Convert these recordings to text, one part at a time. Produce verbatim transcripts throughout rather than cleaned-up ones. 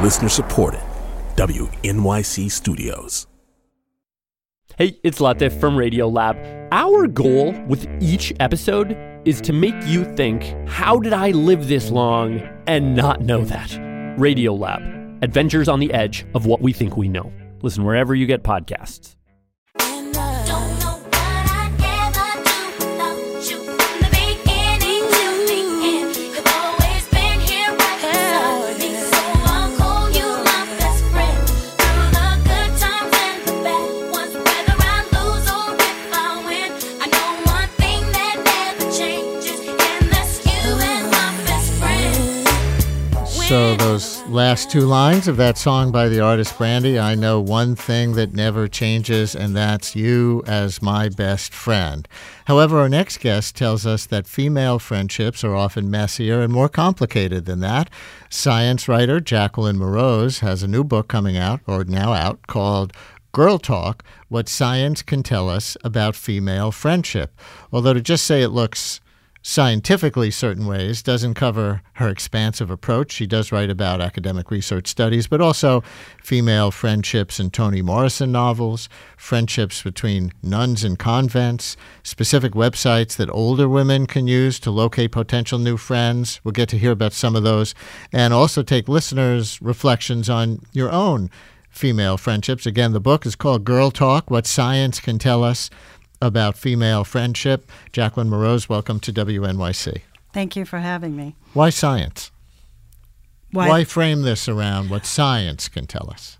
Listener supported. W N Y C Studios. Hey, it's Latif from Radiolab. Our goal with each episode is to make you think, how did I live this long and not know that? Radiolab, adventures on the edge of what we think we know. Listen wherever you get podcasts. So those last two lines of that song by the artist Brandy, I know one thing that never changes, and that's you as my best friend. However, our next guest tells us that female friendships are often messier and more complicated than that. Science writer Jacqueline Moroz has a new book coming out, or now out, called Girl Talk, What Science Can Tell Us About Female Friendship. Although to just say it looks scientifically certain ways doesn't cover her expansive approach. She does write about academic research studies, but also female friendships in Toni Morrison novels, friendships between nuns and convents, specific websites that older women can use to locate potential new friends. We'll get to hear about some of those, and also take listeners' reflections on your own female friendships. Again, the book is called Girl Talk, What Science Can Tell Us About Female Friendship. Jacqueline Moroz, welcome to W N Y C. Thank you for having me. Why science? Why, Why frame this around what science can tell us?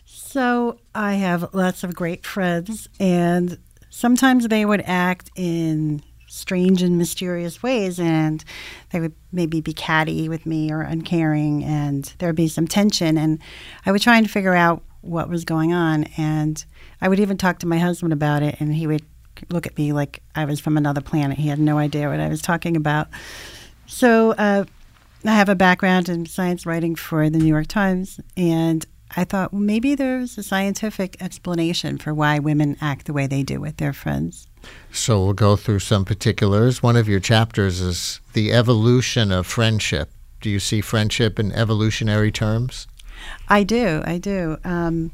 So I have lots of great friends, and sometimes they would act in strange and mysterious ways, and they would maybe be catty with me or uncaring, and there would be some tension, and I would try and figure out what was going on, and I would even talk to my husband about it, and he would look at me like I was from another planet. He had no idea what I was talking about. So uh, I have a background in science writing for the New York Times, and I thought, well, maybe there's a scientific explanation for why women act the way they do with their friends. So we'll go through some particulars. One of your chapters is the evolution of friendship. Do you see friendship in evolutionary terms? I do. I do. Um,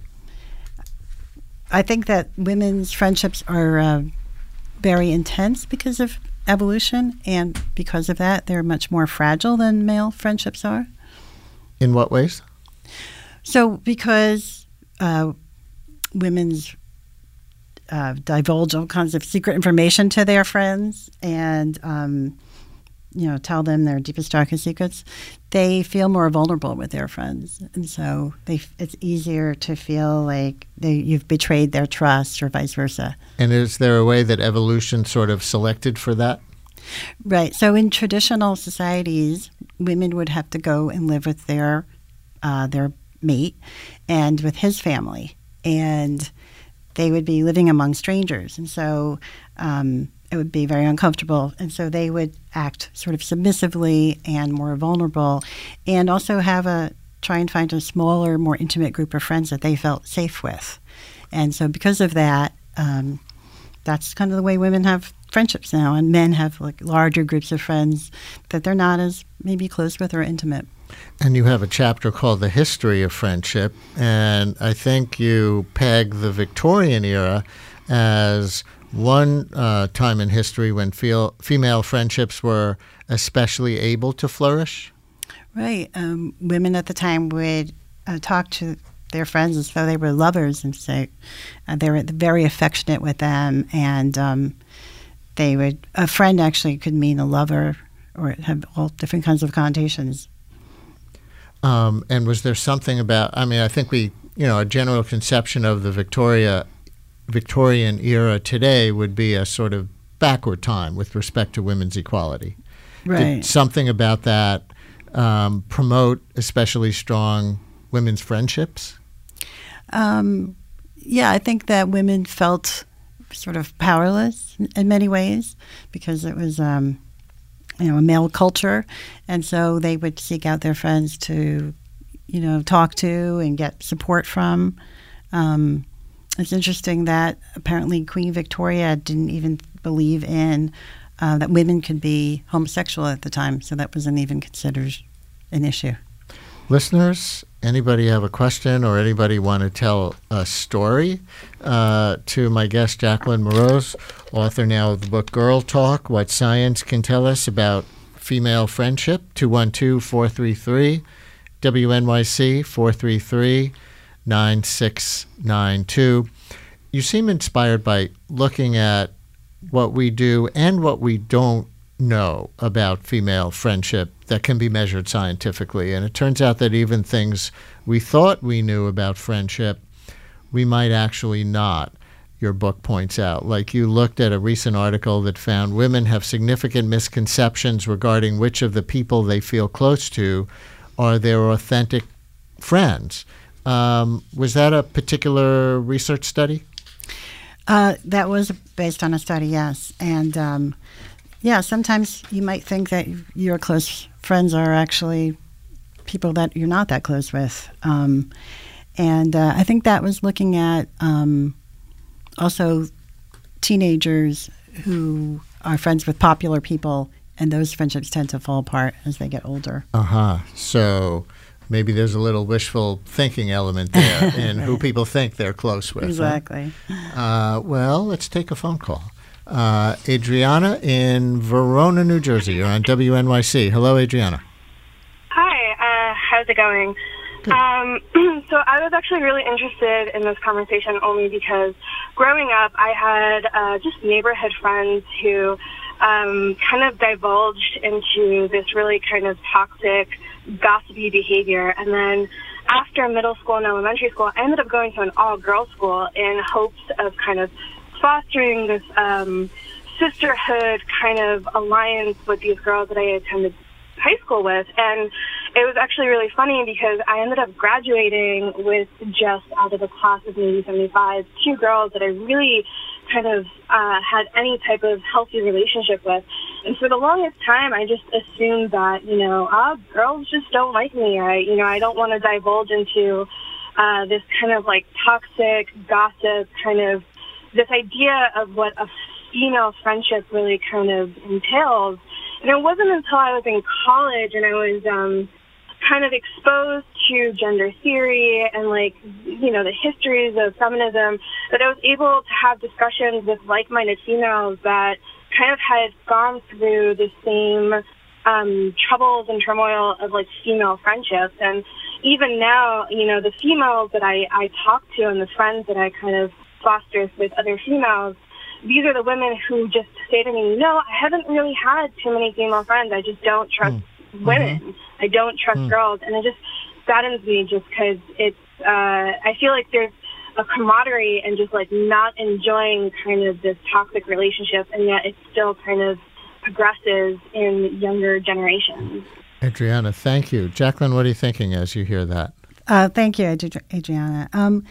I think that women's friendships are uh, very intense because of evolution, and because of that, they're much more fragile than male friendships are. In what ways? So because uh, women's uh, divulge all kinds of secret information to their friends and um, you know, tell them their deepest, darkest secrets, they feel more vulnerable with their friends. And so they, it's easier to feel like they, you've betrayed their trust or vice versa. And is there a way that evolution sort of selected for that? Right. So in traditional societies, women would have to go and live with their uh, their mate and with his family. And they would be living among strangers. And so um, it would be very uncomfortable. And so they would act sort of submissively and more vulnerable, and also have a try and find a smaller, more intimate group of friends that they felt safe with. And so because of that, um, that's kind of the way women have friendships now, and men have like larger groups of friends that they're not as maybe close with or intimate. And you have a chapter called The History of Friendship, and I think you peg the Victorian era as one uh, time in history when feel, female friendships were especially able to flourish. Right. Um, women at the time would uh, talk to their friends as though they were lovers, and say uh, they were very affectionate with them, and um, they would, a friend actually could mean a lover or have all different kinds of connotations. Um, and was there something about, I mean, I think we, you know, a general conception of the Victoria, Victorian era today would be a sort of backward time with respect to women's equality. Right. Did something about that um, promote especially strong women's friendships? Um, yeah, I think that women felt sort of powerless in many ways because it was, um, you know, a male culture, and so they would seek out their friends to, you know, talk to and get support from. Um, it's interesting that apparently Queen Victoria didn't even believe in uh, that women could be homosexual at the time, so that wasn't even considered an issue. Listeners, anybody have a question or anybody want to tell a story uh, to my guest, Jacqueline Moroz, author now of the book Girl Talk, What Science Can Tell Us About Female Friendship, two one two, four three three, W N Y C, four three three, nine six nine two. You seem inspired by looking at what we do and what we don't know about female friendship that can be measured scientifically. And it turns out that even things we thought we knew about friendship, we might actually not, your book points out. Like you looked at a recent article that found women have significant misconceptions regarding which of the people they feel close to are their authentic friends. Um, was that a particular research study? Uh, that was based on a study, yes. And um, yeah, sometimes you might think that your close friends are actually people that you're not that close with. Um, and uh, I think that was looking at um, also teenagers who are friends with popular people, and those friendships tend to fall apart as they get older. Uh-huh. So maybe there's a little wishful thinking element there in who people think they're close with. Exactly. Huh? Uh, well, let's take a phone call. Uh, Adriana in Verona, New Jersey. You're on W N Y C. Hello, Adriana. Hi. Uh, how's it going? Um, so I was actually really interested in this conversation only because growing up, I had uh, just neighborhood friends who um, kind of divulged into this really kind of toxic, gossipy behavior. And then after middle school and elementary school, I ended up going to an all-girls school in hopes of kind of fostering this um, sisterhood kind of alliance with these girls that I attended high school with. And it was actually really funny because I ended up graduating with just out of a class of maybe seventy-five, two girls that I really kind of uh, had any type of healthy relationship with. And for the longest time, I just assumed that, you know, ah, girls just don't like me. I, you know, I don't want to divulge into uh, this kind of like toxic gossip kind of this idea of what a female friendship really kind of entails. And it wasn't until I was in college and I was um, kind of exposed to gender theory and, like, you know, the histories of feminism that I was able to have discussions with like-minded females that kind of had gone through the same um, troubles and turmoil of, like, female friendships. And even now, you know, the females that I, I talk to and the friends that I kind of foster with other females, these are the women who just say to me, no, I haven't really had too many female friends. I just don't trust mm. women. Mm-hmm. I don't trust mm. girls. And it just saddens me just because it's, uh, I feel like there's a camaraderie and just like not enjoying kind of this toxic relationship, and yet it still kind of progresses in younger generations. Adriana, thank you. Jacqueline, what are you thinking as you hear that? Uh, thank you, Adriana. Um,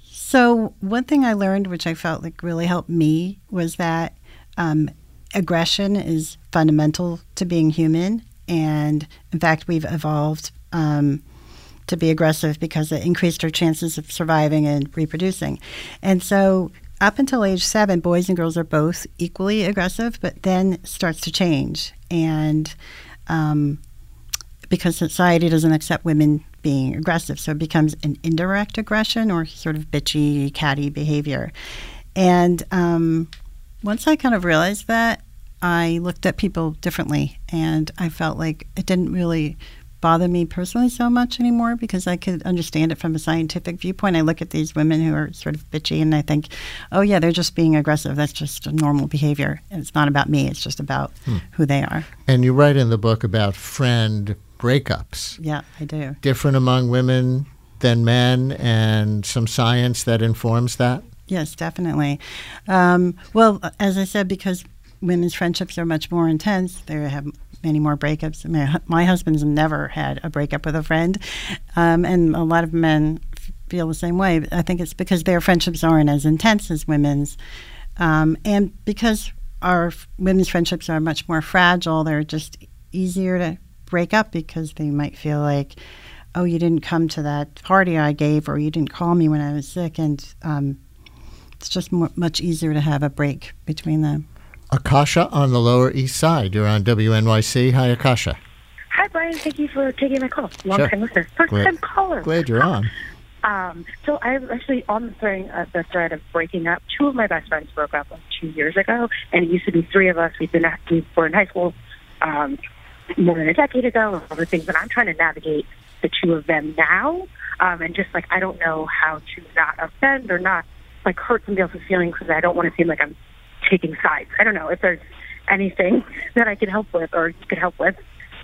So one thing I learned, which I felt like really helped me, was that um, aggression is fundamental to being human. And in fact, we've evolved um, to be aggressive because it increased our chances of surviving and reproducing. And so up until age seven, boys and girls are both equally aggressive, but then it starts to change. And um, because society doesn't accept women being aggressive, so it becomes an indirect aggression or sort of bitchy, catty behavior. And um, once I kind of realized that, I looked at people differently, and I felt like it didn't really bother me personally so much anymore because I could understand it from a scientific viewpoint. I look at these women who are sort of bitchy, and I think, oh yeah, they're just being aggressive. That's just a normal behavior. And it's not about me. It's just about hmm. who they are. And you write in the book about friend breakups. Yeah, I do. Different among women than men, and some science that informs that? Yes, definitely. Um, well, as I said, because women's friendships are much more intense, they have many more breakups. I mean, my husband's never had a breakup with a friend, um, and a lot of men feel the same way. I think it's because their friendships aren't as intense as women's, um, and because our women's friendships are much more fragile, they're just easier to break up because they might feel like, oh, you didn't come to that party I gave, or you didn't call me when I was sick, and um, it's just more, much easier to have a break between them. Akasha on the Lower East Side. You're on W N Y C. Hi, Akasha. Hi, Brian. guys. Thank you for taking my call. Long Sure. time listener. First Glad- time caller. Glad you're on. Um, so I was actually on the thread, uh, the thread of breaking up. Two of my best friends broke up like two years ago, and it used to be three of us. We've been at, we were in high school um, more than a decade ago, and all the things. And I'm trying to navigate the two of them now, um, and just like I don't know how to not offend or not like hurt somebody else's feelings because I don't want to seem like I'm taking sides. I don't know if there's anything that I can help with or you could help with.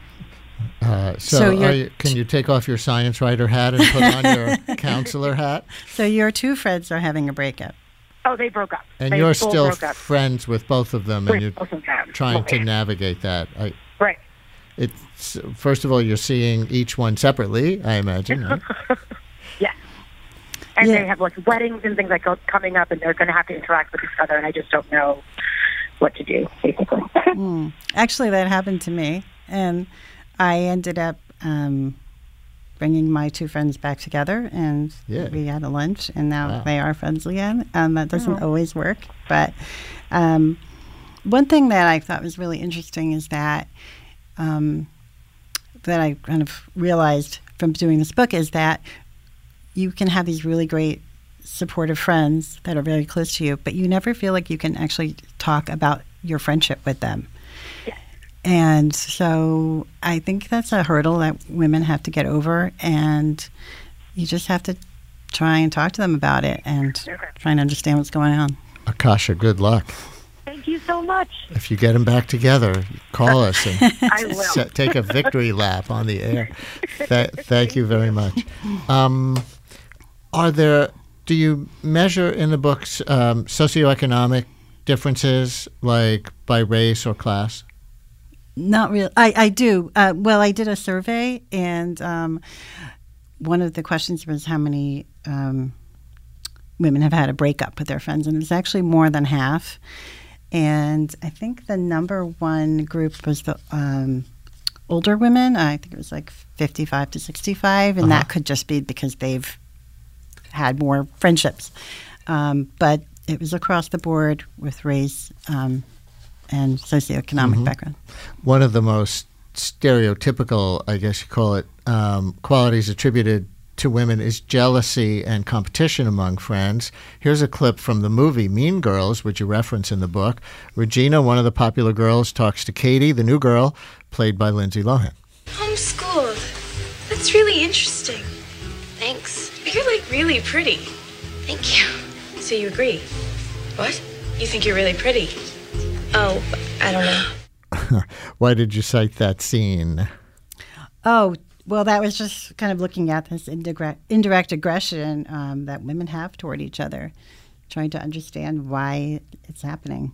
Uh, so, So are you're- you, can you take off your science writer hat and put on your counselor hat? So your two friends are having a breakup. Oh, they broke up. And They you're full still broke up. friends with both of them, With and you're both of them. trying to Right. navigate that. I, Right. it's first of all, you're seeing each one separately, I imagine. Right? Yes. And Yeah. they have like weddings and things like go- coming up, and they're going to have to interact with each other, and I just don't know what to do, basically. Mm. Actually, that happened to me, and I ended up um, bringing my two friends back together, and Yeah. we had a lunch, and now Wow. they are friends again. And that doesn't Oh. always work, but um, one thing that I thought was really interesting is that um, that I kind of realized from doing this book is that you can have these really great supportive friends that are very close to you, but you never feel like you can actually talk about your friendship with them. Yes. And so I think that's a hurdle that women have to get over, and you just have to try and talk to them about it and Okay. try and understand what's going on. Akasha, good luck. Thank you so much. If you get them back together, call us and I will. se- take a victory lap on the air. Th- thank you very much. Um, are there? Do you measure in the books um, socioeconomic differences, like by race or class? Not really. I, I do. Uh, well, I did a survey, and um, one of the questions was how many um, women have had a breakup with their friends, and it was actually more than half. And I think the number one group was the um, older women. I think it was like fifty-five to sixty-five, and Uh-huh. that could just be because they've had more friendships. Um, but it was across the board with race um, and socioeconomic Mm-hmm. background. One of the most stereotypical, I guess you call it, um, qualities attributed to women is jealousy and competition among friends. Here's a clip from the movie Mean Girls, which you reference in the book. Regina, one of the popular girls, talks to Katie, the new girl, played by Lindsay Lohan. Homeschooled. That's really interesting. Thanks. You're like really pretty. Thank you. So you agree? What? You think you're really pretty? Oh, I don't know. Why did you cite that scene? Oh, well, that was just kind of looking at this indirect, indirect aggression um, that women have toward each other, trying to understand why it's happening.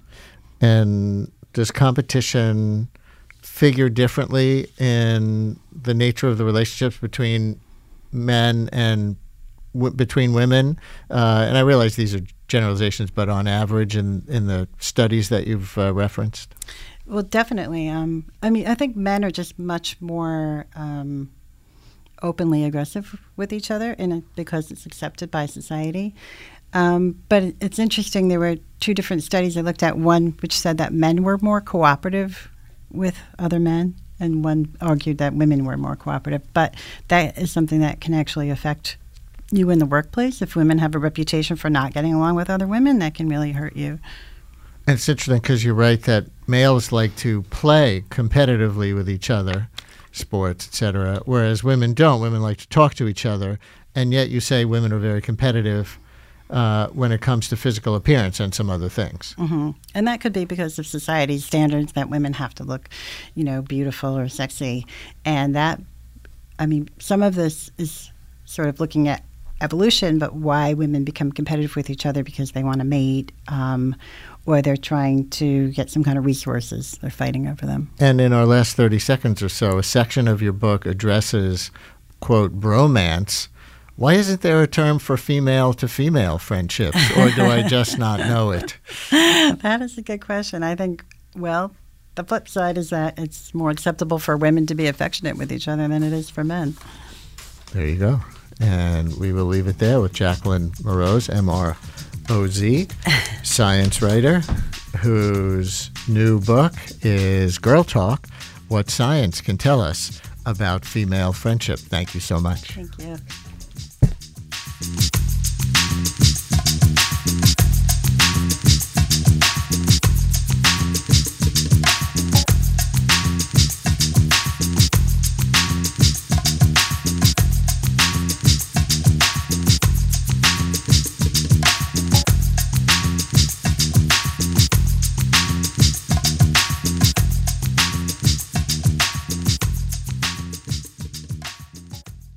And does competition figure differently in the nature of the relationships between men and w- between women? Uh, and I realize these are generalizations, but on average in, in the studies that you've uh, referenced? Well, definitely. Um, I mean, I think men are just much more um, openly aggressive with each other in it because it's accepted by society. Um, but it- it's interesting. There were two different studies I looked at. One which said that men were more cooperative with other men, and one argued that women were more cooperative. But that is something that can actually affect you in the workplace. If women have a reputation for not getting along with other women, that can really hurt you. And it's interesting because you're right that males like to play competitively with each other, sports, et cetera, whereas women don't. Women like to talk to each other, and yet you say women are very competitive uh, when it comes to physical appearance and some other things. hmm And that could be because of society's standards that women have to look, you know, beautiful or sexy. And that, I mean, some of this is sort of looking at evolution, but why women become competitive with each other because they want to mate um, or they're trying to get some kind of resources. They're fighting over them. And in our last thirty seconds or so, a section of your book addresses, quote, bromance. Why isn't there a term for female-to-female friendships, or do I just not know it? That is a good question. I think, well, the flip side is that it's more acceptable for women to be affectionate with each other than it is for men. There you go. And we will leave it there with Jacqueline Moroz, M R O Z, science writer, whose new book is Girl Talk, What Science Can Tell Us about female friendship. Thank you so much. Thank you.